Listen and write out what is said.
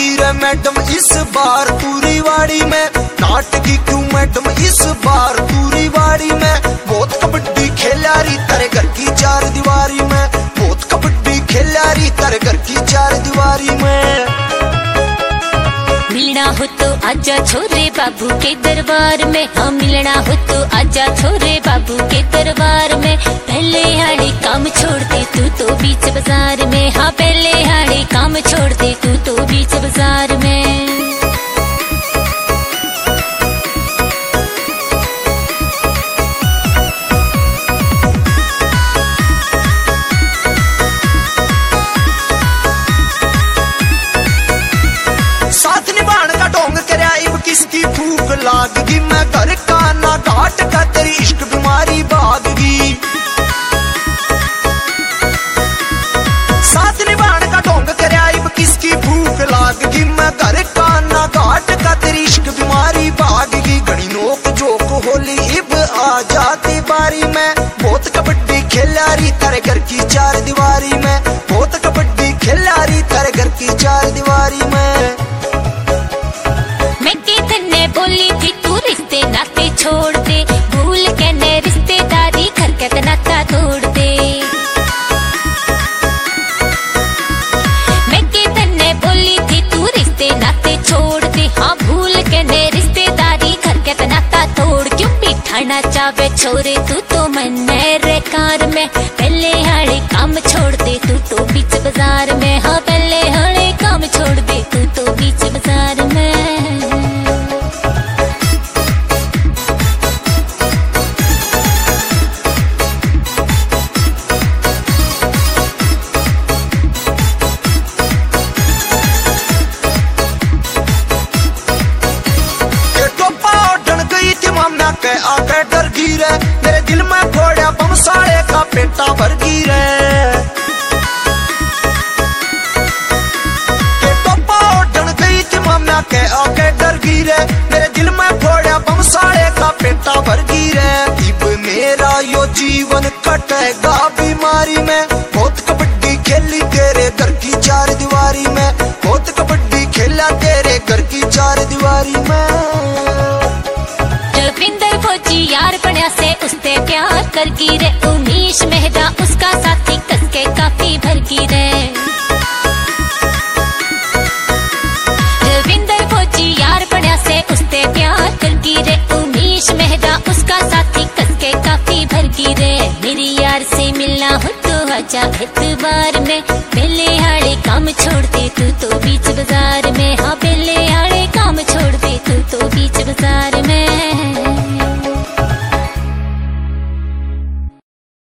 आएगी रे मैडम इस बार पूरी वाड़ी में। नाटकी क्यों मैडम इस बार पूरी वाड़ी में। बहुत कबड्डी खेला री तेरे घर की चार दीवारी में। बहुत कबड्डी खेला री तेरे घर की चार दीवारी में। मिलना हो तो आजा छोरे बाबू के दरबार में। हाँ मिलना हो तो आजा छोरे बाबू के दरबार में। पहले हाड़े काम छोड़ दे तू तो बीच बाजार में। हाँ पहले हाड़े काम छोड़ दे तू तो बीच बाजार में। साथ निभाने का ढोंग करया इब किसकी भूख लागगी। मैं घर का ना घाट का तेरी इश्क बीमारी भागगी। साथ निभाने का ढोंग करया इब किसकी भूख लागगी। मैं घर का ना घाट का तेरी इश्क बीमारी भागगी। घड़ी नोक जोक होली इब आ जाती बारी में। बहुत कबड्डी खेला री तेरे घर की चार दीवारी में। बहुत कबड्डी खेला री तेरे घर की चार दीवारी में। बोली थी तू रिश्ते नाते छोड़ दे। भूल के ने रिश्तेदारी घर के नाता तोड़ दे। मैं के तन्ने बोली थी तू रिश्ते नाते छोड़ दे। हाँ भूल के ने रिश्तेदारी घर के नाता तोड़। क्यों बिठाना चावे छोरे तू तो मन मेरे कार में। पहले हाड़े काम छोड़ दे तू तो बीच बाजार में। हाँ पहले हाड़े काम छोड़ दे तू तो बीच बाजार में। के आके डर गिरे मेरे दिल में फोड़ा बम साले का पेटा भर गिरे। के टोपा उड़न गई थी मामा के आके डर गिरे मेरे दिल में फोड़ा बम साले का पेटा भर गिरे। इब मेरा यो जीवन कटेगा बीमारी में। बहुत कबड्डी खेली तेरे घर की चार दीवारी में। बहुत कबड्डी खेला तेरे घर की चार दीवारी में। रविंदर फौजी यार बढ़िया से उससे प्यार कर की रे। उमेश मेहरा उसका साथी कसके काफी भर की रे। रविंदर फौजी यार बढ़िया से उससे प्यार कर की रे। उमेश मेहरा उसका साथी कसके काफी भर की रे। मेरी यार से मिलना हो तो आजा एतबार में। पहले हाड़े काम छोड़ दे तू तो बीच बाजार में। हाँ पहले हाड़े काम छोड़ दे तू तो बीच बाजार में।